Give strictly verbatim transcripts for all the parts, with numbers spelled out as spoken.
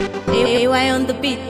A Y on the beat.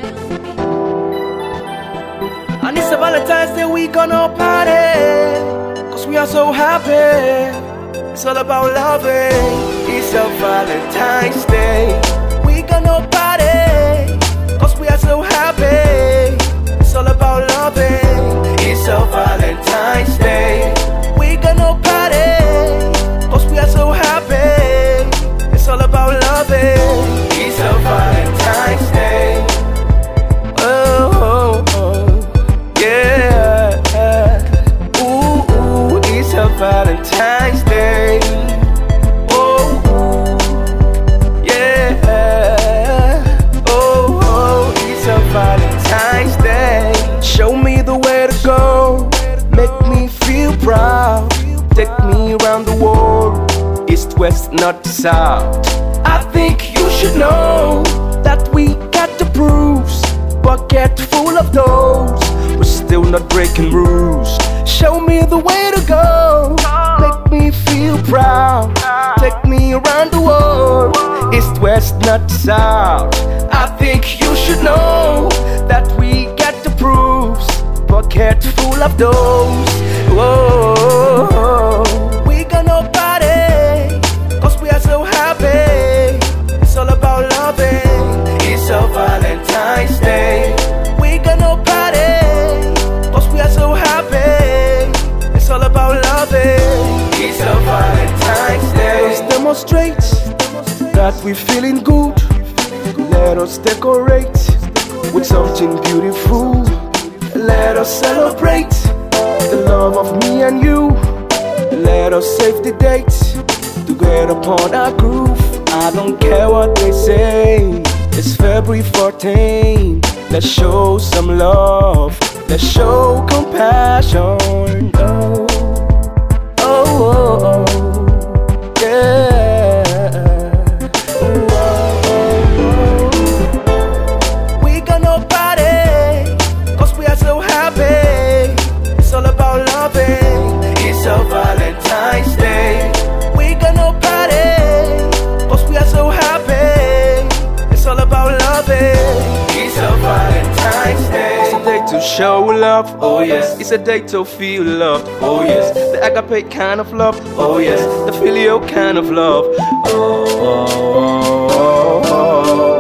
And it's a Valentine's Day, we gonna party, cause we are so happy. It's all about loving. It's a Valentine's Day, we gonna party, cause we are so happy. It's all about loving. It's a Valentine's Day, we gonna party, cause we are so happy. It's all about loving. It's a Valentine's Day. Oh, oh, oh. Yeah. Ooh, ooh, it's a Valentine's Day. Oh, ooh. Yeah. Oh, oh, it's a Valentine's Day. Show me the way to go, make me feel proud. Take me around the world, east, west, north, south. I think you should know that we got the proofs, bucket full of those, we're still not breaking rules. Show me the way to go, make me feel proud. Take me around the world, east, west, north, south. I think you should know that we got the proofs, bucket full of those. Whoa, we gonna party, cause we are so happy. It's all about loving. It's a Valentine's Day, we gonna party, cause we are so happy. It's all about loving. It's a Valentine's Day. Let's demonstrate that we're feeling good. Let us decorate with something beautiful. Let us celebrate the love of me and you. Let us save the date to get upon our groove. I don't care what they say. It's February fourteenth. Let's show some love. Let's show compassion. Oh, oh, oh, oh. Yeah. Oh, oh, oh. We gonna party, cause we are so happy. It's all about loving. It's a Valentine's Day, we gonna party, cause we are so happy. It's all about loving. It's a Valentine's Day. It's a day to show love, oh yes. It's a day to feel love, oh yes. The agape kind of love, oh yes. The filial kind of love, oh, oh, oh, oh, oh.